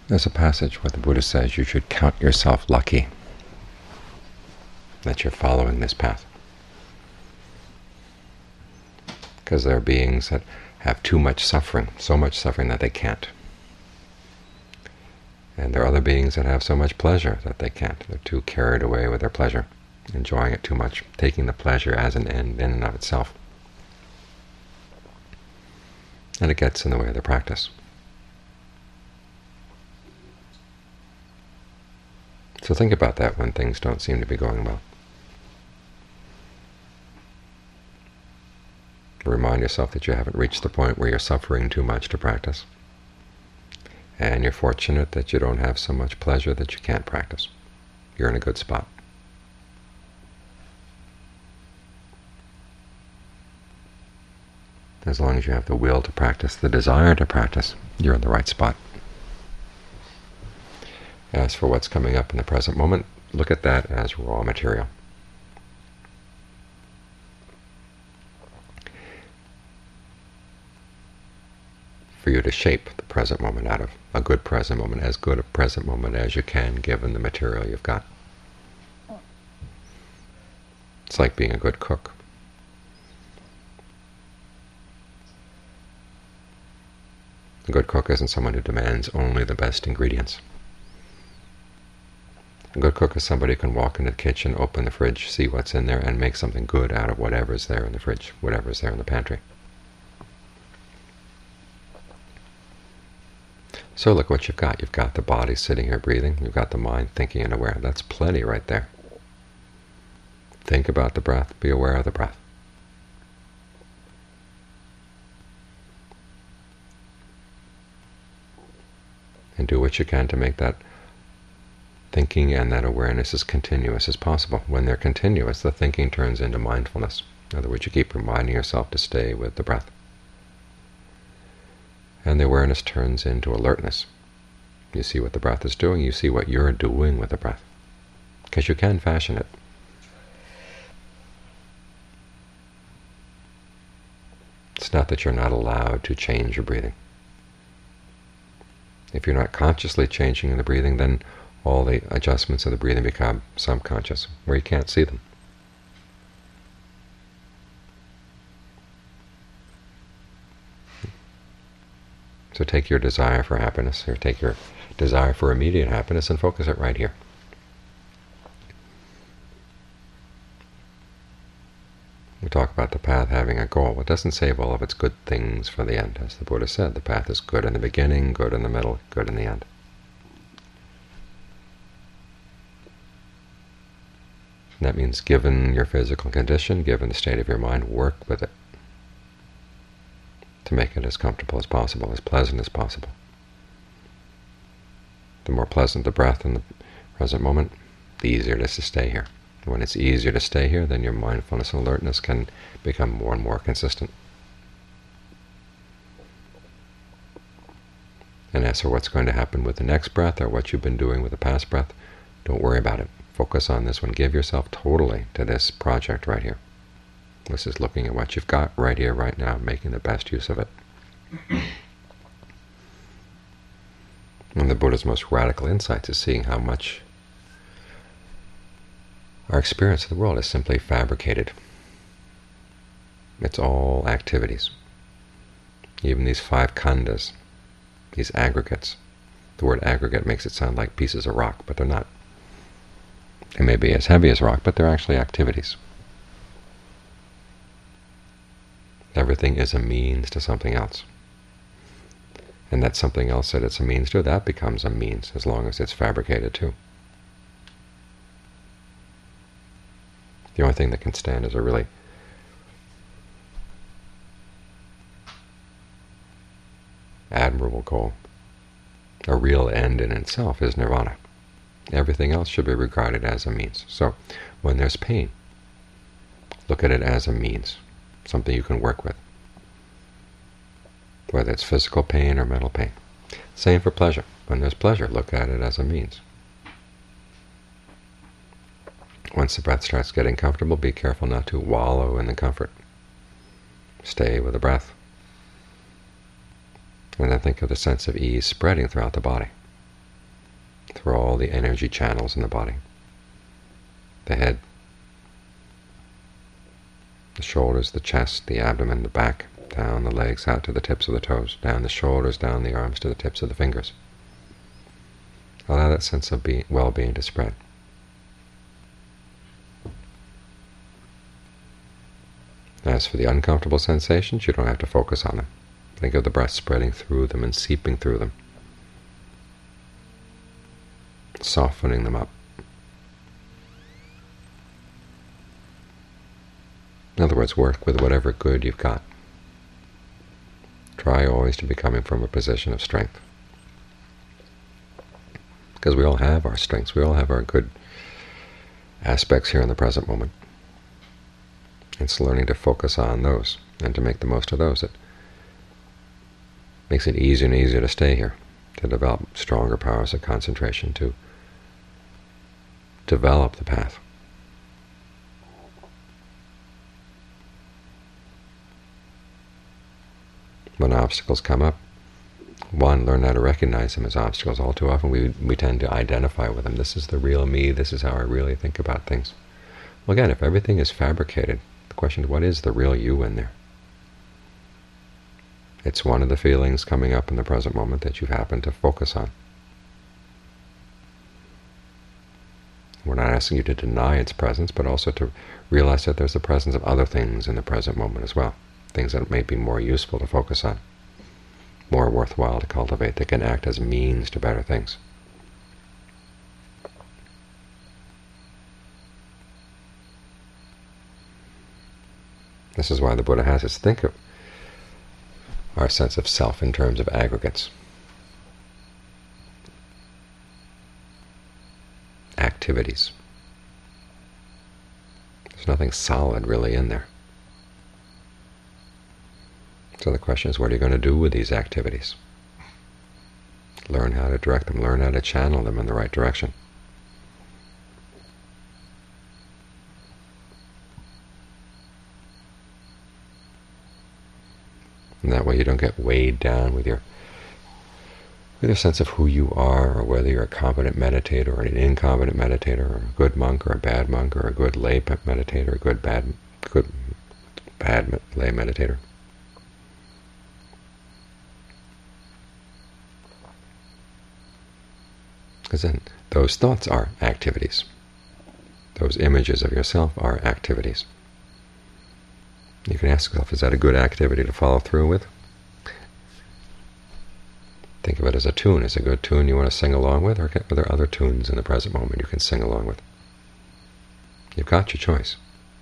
There's a passage where the Buddha says you should count yourself lucky that you're following this path, because there are beings that have too much suffering, so much suffering that they can't. And there are other beings that have so much pleasure that they can't. They're too carried away with their pleasure, enjoying it too much, taking the pleasure as an end in and of itself. And it gets in the way of their practice. So think about that when things don't seem to be going well. Remind yourself that you haven't reached the point where you're suffering too much to practice. And you're fortunate that you don't have so much pleasure that you can't practice. You're in a good spot. As long as you have the will to practice, the desire to practice, you're in the right spot. As for what's coming up in the present moment, look at that as raw material. For you to shape the present moment out of a good present moment, as good a present moment as you can given the material you've got. It's like being a good cook. A good cook isn't someone who demands only the best ingredients. A good cook is somebody who can walk into the kitchen, open the fridge, see what's in there, and make something good out of whatever's there in the fridge, whatever's there in the pantry. So look what you've got. You've got the body sitting here breathing. You've got the mind thinking and aware. That's plenty right there. Think about the breath. Be aware of the breath. And do what you can to make that thinking and that awareness as continuous as possible. When they're continuous, the thinking turns into mindfulness. In other words, you keep reminding yourself to stay with the breath. And the awareness turns into alertness. You see what the breath is doing, you see what you're doing with the breath, because you can fashion it. It's not that you're not allowed to change your breathing. If you're not consciously changing the breathing, then all the adjustments of the breathing become subconscious, where you can't see them. So take your desire for happiness, or take your desire for immediate happiness, and focus it right here. We talk about the path having a goal. It doesn't save all of its good things for the end. As the Buddha said, the path is good in the beginning, good in the middle, good in the end. And that means, given your physical condition, given the state of your mind, work with it to make it as comfortable as possible, as pleasant as possible. The more pleasant the breath in the present moment, the easier it is to stay here. When it's easier to stay here, then your mindfulness and alertness can become more and more consistent. And as for what's going to happen with the next breath, or what you've been doing with the past breath, don't worry about it. Focus on this one. Give yourself totally to this project right here. This is looking at what you've got right here, right now, making the best use of it. One of the Buddha's most radical insights is seeing how much our experience of the world is simply fabricated. It's all activities. Even these 5 khandhas, these aggregates. The word aggregate makes it sound like pieces of rock, but they're not. They may be as heavy as rock, but they're actually activities. Everything is a means to something else. And that something else that it's a means to, that becomes a means, as long as it's fabricated too. The only thing that can stand is a really admirable goal. A real end in itself is nirvana. Everything else should be regarded as a means. So when there's pain, look at it as a means, something you can work with, whether it's physical pain or mental pain. Same for pleasure. When there's pleasure, look at it as a means. Once the breath starts getting comfortable, be careful not to wallow in the comfort. Stay with the breath. And then think of the sense of ease spreading throughout the body. through all the energy channels in the body. The head, the shoulders, the chest, the abdomen, the back, down the legs, out to the tips of the toes, down the shoulders, down the arms to the tips of the fingers. Allow that sense of well-being to spread. As for the uncomfortable sensations, you don't have to focus on them. Think of the breath spreading through them and seeping through them, softening them up. In other words, work with whatever good you've got. Try always to be coming from a position of strength. Because we all have our strengths, we all have our good aspects here in the present moment. It's learning to focus on those and to make the most of those that makes it easier and easier to stay here, to develop stronger powers of concentration, to develop the path. When obstacles come up, one, learn how to recognize them as obstacles. All too often we tend to identify with them. This is the real me, this is how I really think about things. Well, again, if everything is fabricated, the question is, what is the real you in there? It's one of the feelings coming up in the present moment that you happen to focus on. We're not asking you to deny its presence, but also to realize that there's the presence of other things in the present moment as well, things that may be more useful to focus on, more worthwhile to cultivate, that can act as means to better things. This is why the Buddha has us think of our sense of self in terms of aggregates, activities. There's nothing solid really in there. So the question is, what are you going to do with these activities? Learn how to direct them, learn how to channel them in the right direction. And that way you don't get weighed down with your sense of who you are, or whether you're a competent meditator or an incompetent meditator, or a good monk or a bad monk, or a good lay meditator, or a good bad lay meditator. Because then those thoughts are activities. Those images of yourself are activities. You can ask yourself, is that a good activity to follow through with? Think of it as a tune. Is it a good tune you want to sing along with, or are there other tunes in the present moment you can sing along with? You've got your choice.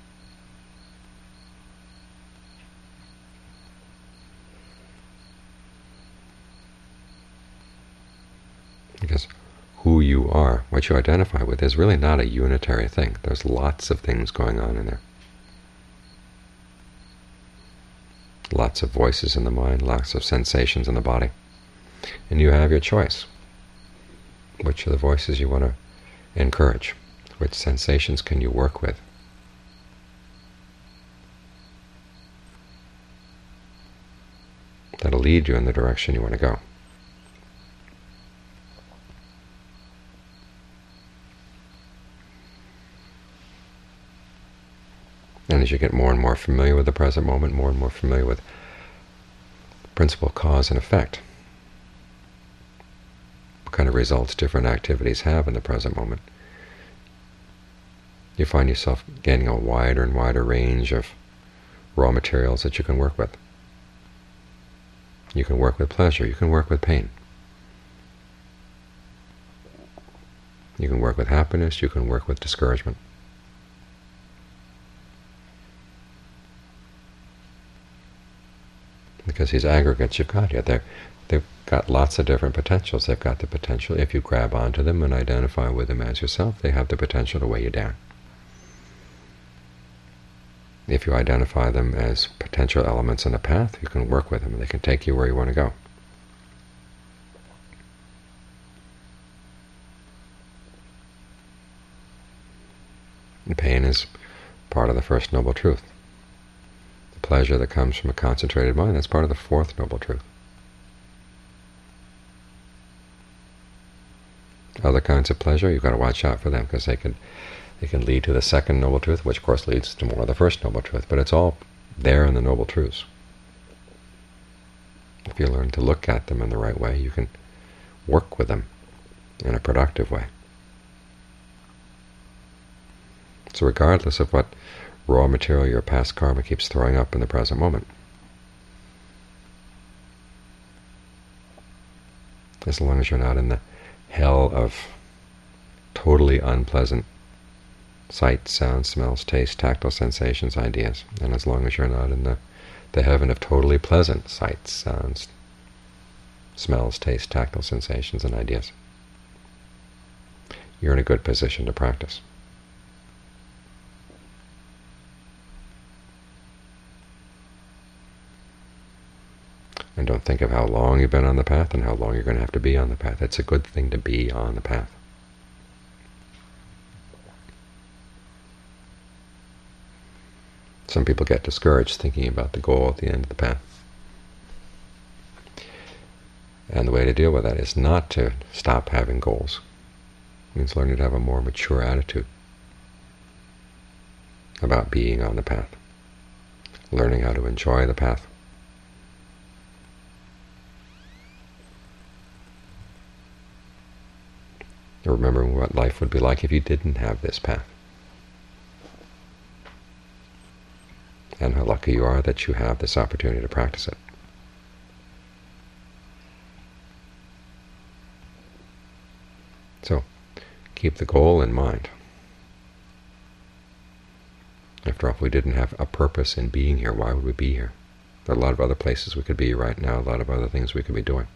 Because who you are, what you identify with, is really not a unitary thing. There's lots of things going on in there. Lots of voices in the mind, lots of sensations in the body. And you have your choice. Which are the voices you want to encourage? Which sensations can you work with? That'll lead you in the direction you want to go. And as you get more and more familiar with the present moment, more and more familiar with principle, cause, and effect, what kind of results different activities have in the present moment, you find yourself gaining a wider and wider range of raw materials that you can work with. You can work with pleasure, you can work with pain. You can work with happiness, you can work with discouragement. Because these aggregates you've got here, they've got lots of different potentials. They've got the potential, if you grab onto them and identify with them as yourself, they have the potential to weigh you down. If you identify them as potential elements in the path, you can work with them, and they can take you where you want to go. And pain is part of the first noble truth. The pleasure that comes from a concentrated mind, that's part of the fourth noble truth. Other kinds of pleasure, you've got to watch out for them, because they can lead to the second Noble Truth, which of course leads to more of the first Noble Truth, but it's all there in the Noble Truths. If you learn to look at them in the right way, you can work with them in a productive way. So regardless of what raw material your past karma keeps throwing up in the present moment, as long as you're not in the hell of totally unpleasant sights, sounds, smells, tastes, tactile sensations, ideas, and as long as you're not in the heaven of totally pleasant sights, sounds, smells, tastes, tactile sensations, and ideas, you're in a good position to practice. And don't think of how long you've been on the path and how long you're going to have to be on the path. It's a good thing to be on the path. Some people get discouraged thinking about the goal at the end of the path. And the way to deal with that is not to stop having goals. It means learning to have a more mature attitude about being on the path, learning how to enjoy the path. Remembering what life would be like if you didn't have this path. And how lucky you are that you have this opportunity to practice it. So, keep the goal in mind. After all, if we didn't have a purpose in being here, why would we be here? There are a lot of other places we could be right now, a lot of other things we could be doing.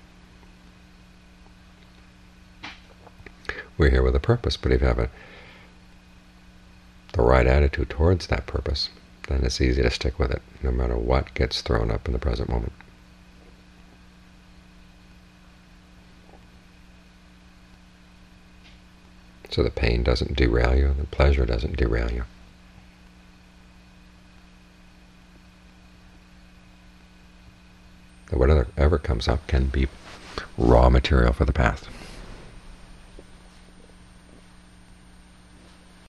We're here with a purpose, but if you have the right attitude towards that purpose, then it's easy to stick with it, no matter what gets thrown up in the present moment. So the pain doesn't derail you, the pleasure doesn't derail you. Whatever comes up can be raw material for the path.